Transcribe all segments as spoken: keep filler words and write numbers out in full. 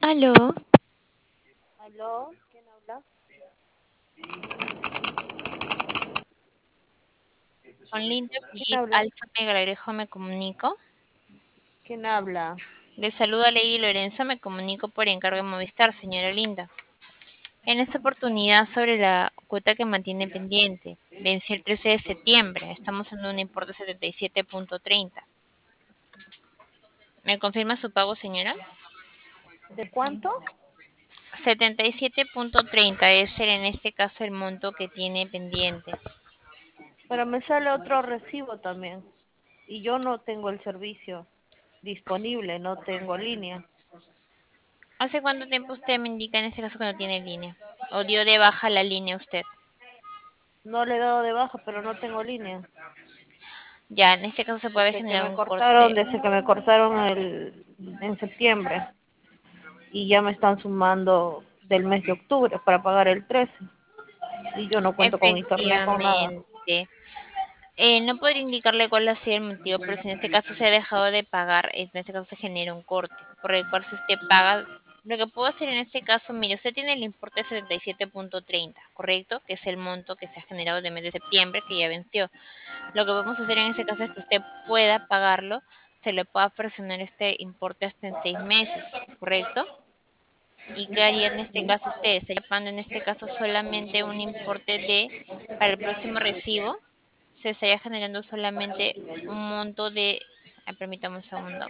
Aló, ¿Aló? ¿Quién habla? con Linda ¿Quién Brigitte habla? Alfa Megagrejo me comunico. ¿Quién habla? Le saluda Lady Lorenzo, me comunico por encargo de Movistar, señora Linda. En esta oportunidad sobre la cuota que mantiene pendiente, venció el trece de septiembre, estamos en un importe de setenta y siete punto treinta. ¿Me confirma su pago, señora? ¿De cuánto? setenta y siete punto treinta es el, en este caso el monto que tiene pendiente. Pero me sale otro recibo también. Y yo no tengo el servicio disponible, no tengo línea. ¿Hace cuánto tiempo usted me indica en este caso que no tiene línea? ¿O dio de baja la línea usted? No le he dado de baja, pero no tengo línea. Ya, en este caso se puede Desde que generar me un cortaron, corte. desde que me cortaron el, en septiembre. Y ya me están sumando del mes de octubre para pagar el trece. Y yo no cuento con internet, con nada. Efectivamente. Eh, no podría indicarle cuál ha sido el motivo, pero si en este caso se ha dejado de pagar, en este caso se genera un corte, por el cual si usted paga, lo que puedo hacer en este caso, mire, usted tiene el importe setenta y siete punto treinta, ¿correcto? Que es el monto que se ha generado de mes de septiembre, que ya venció. Lo que podemos hacer en este caso es que usted pueda pagarlo, se le pueda fraccionar este importe hasta en seis meses, ¿correcto? ¿Y qué haría en este caso usted? Estaría pagando en este caso solamente un importe de, para el próximo recibo, se estaría generando solamente un monto de, ah, permítame un segundo,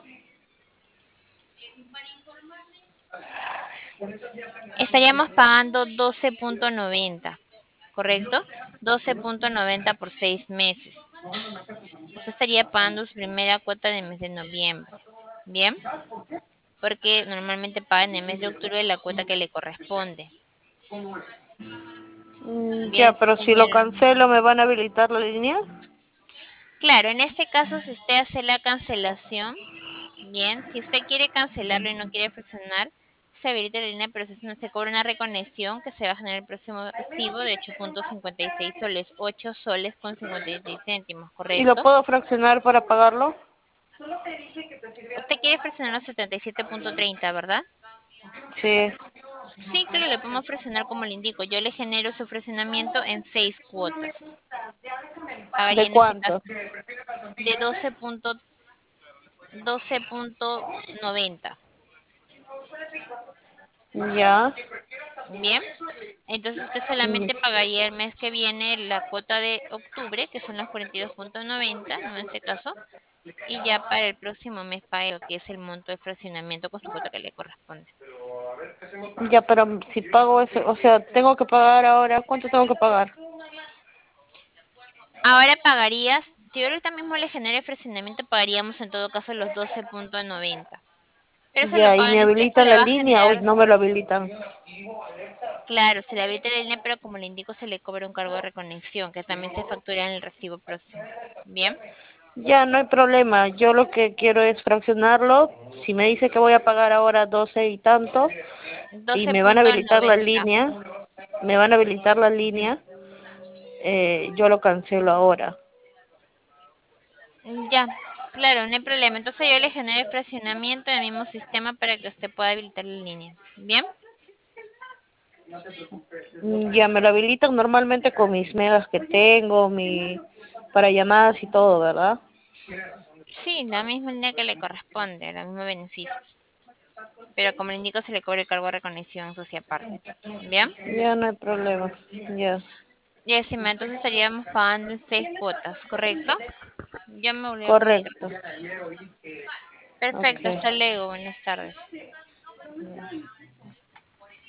estaríamos pagando doce punto noventa, ¿correcto? doce punto noventa por seis meses. Usted estaría pagando su primera cuota del mes de noviembre, ¿bien? Porque normalmente paga en el mes de octubre la cuota que le corresponde. Mm, ya, Bien, pero si lo señora. cancelo, ¿me van a habilitar la línea? Claro, en este caso, si usted hace la cancelación, bien, si usted quiere cancelarlo y no quiere fraccionar, se habilita la línea, pero se, se cobra una reconexión que se va a generar el próximo recibo de ocho punto cincuenta y seis soles, ocho soles con cincuenta y seis céntimos, ¿Y lo ¿correcto? puedo fraccionar para pagarlo? Usted quiere fraccionar los setenta y siete punto treinta, ¿verdad? Sí. Sí, claro, le podemos fraccionar como le indico. Yo le genero su fraccionamiento en seis cuotas. Pagaría ¿De en este cuánto? caso de doce punto doce punto noventa. Ya. Bien, entonces usted Mm, solamente pagaría el mes que viene la cuota de octubre, que son los cuarenta y dos punto noventa, ¿no? En este caso, y ya para el próximo mes pague lo que es el monto de fraccionamiento con su cuota que le corresponde. ya, pero si pago ese, o sea, tengo que pagar ahora, ¿cuánto tengo que pagar? Ahora pagarías, si yo ahorita mismo le genere fraccionamiento, pagaríamos en todo caso los doce punto noventa. Pero eso lo Ya, ¿y pagan, me eso habilitan le la va a línea o generar, no me lo habilitan? claro, se le habilita la línea, pero como le indico, se le cobra un cargo de reconexión, que también se factura en el recibo próximo. Bien, Ya, no hay problema. Yo lo que quiero es fraccionarlo. Si me dice que voy a pagar ahora doce y tanto y doce me van a punto habilitar la noventa. línea, me van a habilitar la línea, eh, yo lo cancelo ahora. Ya, claro, no hay problema. Entonces yo le genero el fraccionamiento en el mismo sistema para que usted pueda habilitar la línea. ¿Bien? Mm, ya me lo habilitan normalmente con mis megas que tengo, mi para llamadas y todo, ¿verdad? Sí, la misma línea que le corresponde, los mismos beneficios. Pero como le indico, se le cobra el cargo de reconexión, eso sí aparte. ¿Bien? Ya no hay problema. Ya, Y encima, entonces estaríamos pagando en seis cuotas, ¿correcto? Ya me volví a comunicar correcto. con usted. Perfecto, Okay. hasta luego, buenas tardes.